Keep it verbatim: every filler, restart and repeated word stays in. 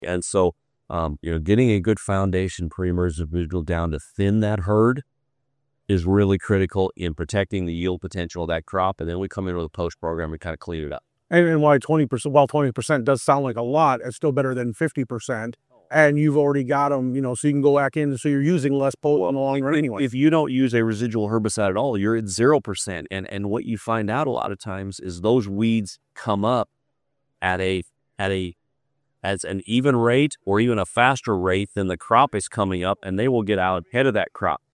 And so, um, you know, getting a good foundation pre-emergent individual down to thin that herd is really critical in protecting the yield potential of that crop. And then we come in with a post program and kind of clean it up. And, and why twenty percent, while twenty percent does sound like a lot, it's still better than fifty percent. And you've already got them, you know, so you can go back in, so you're using less potent in the long run anyway. If you don't use a residual herbicide at all, you're at zero percent. And, and what you find out a lot of times is those weeds come up at a, at a, as an even rate or even a faster rate than the crop is coming up, and they will get out ahead of that crop.